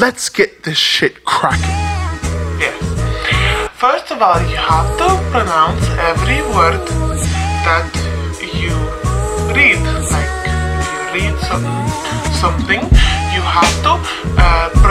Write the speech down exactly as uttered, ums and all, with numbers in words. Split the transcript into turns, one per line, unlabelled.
let's get this shit cracking.
Yes. First of all, you have to pronounce every word that you read. Like, if you read some, something, you have to uh,